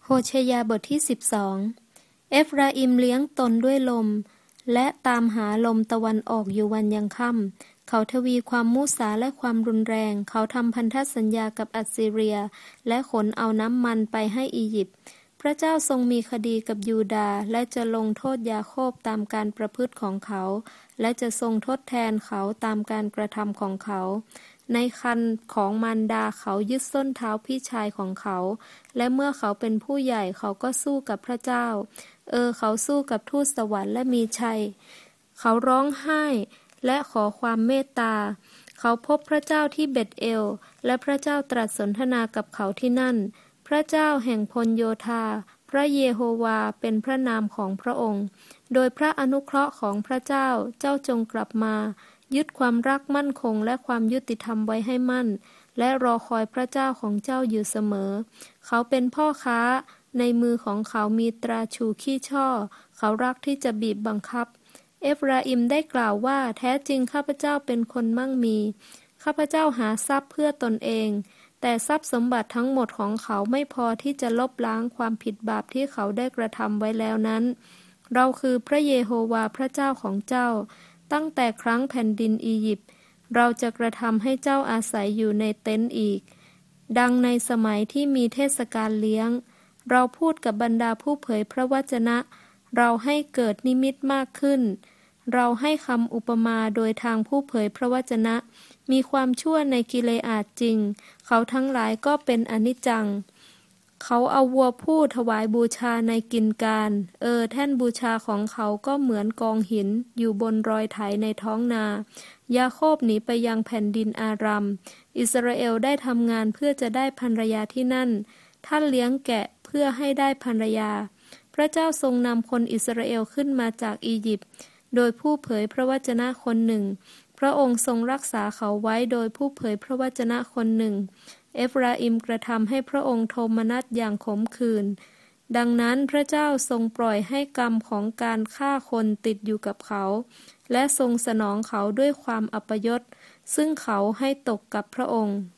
โฮเชยาบทที่12เอฟราอิมเลี้ยงตนด้วยลมและตามหาลมตะวันออกอยู่วันยังค่ำเขาทวีความมุสาและความรุนแรงเขาทำพันธสัญญากับอัสซีเรียและขนเอาน้ำมันไปให้อียิปต์พระเจ้าทรงมีคดีกับยูดาห์และจะลงโทษยาโคบตามการประพฤติของเขาและจะทรงทดแทนเขาตามการกระทำของเขาในครรภ์ของมารดาเขายึดส้นเท้าพี่ชายของเขาและเมื่อเขาเป็นผู้ใหญ่เขาก็สู้กับพระเจ้าเขาสู้กับทูตสวรรค์และมีชัยเขาร้องไห้และขอความเมตตาเขาพบพระเจ้าที่เบ็ธเอลและพระเจ้าตรัสสนทนากับเขาที่นั่นพระเจ้าแห่งพลโยธาพระเยโฮวาเป็นพระนามของพระองค์โดยพระอนุเคราะห์ของพระเจ้าเจ้าจงกลับมายึดความรักมั่นคงและความยุติธรรมไว้ให้มั่นและรอคอยพระเจ้าของเจ้าอยู่เสมอเขาเป็นพ่อค้าในมือของเขามีตราชูขี้ช่อเขารักที่จะบีบบังคับเอฟราอิมได้กล่าวว่าแท้จริงข้าพเจ้าเป็นคนมั่งมีข้าพเจ้าหาทรัพย์เพื่อตนเองแต่ทรัพย์สมบัติทั้งหมดของเขาไม่พอที่จะลบล้างความผิดบาปที่เขาได้กระทำไว้แล้วนั้นเราคือพระเยโฮวาพระเจ้าของเจ้าตั้งแต่ครั้งแผ่นดินอียิปต์เราจะกระทำให้เจ้าอาศัยอยู่ในเต็นท์อีกดังในสมัยที่มีเทศกาลเลี้ยงเราพูดกับบรรดาผู้เผยพระวจนะเราให้เกิดนิมิตมากขึ้นเราให้คำอุปมาโดยทางผู้เผยพระวจนะมีความชั่วในกิเลอาดจริงเขาทั้งหลายก็เป็นอนิจจังเขาเอาวัวผู้ถวายบูชาในกินการแท่นบูชาของเขาก็เหมือนกองหินอยู่บนรอยไถในท้องนายาโคบหนีไปยังแผ่นดินอารัมอิสราเอลได้ทำงานเพื่อจะได้ภรรยาที่นั่นท่านเลี้ยงแกะเพื่อให้ได้ภรรยาพระเจ้าทรงนำคนอิสราเอลขึ้นมาจากอียิปต์โดยผู้เผยพระวจนะคนหนึ่งพระองค์ทรงรักษาเขาไว้โดยผู้เผยพระวจนะคนหนึ่งเอฟราอิมกระทำให้พระองค์โทมนัสอย่างขมขื่นดังนั้นพระเจ้าทรงปล่อยให้กรรมของการฆ่าคนติดอยู่กับเขาและทรงสนองเขาด้วยความอัปยศซึ่งเขาให้ตกกับพระองค์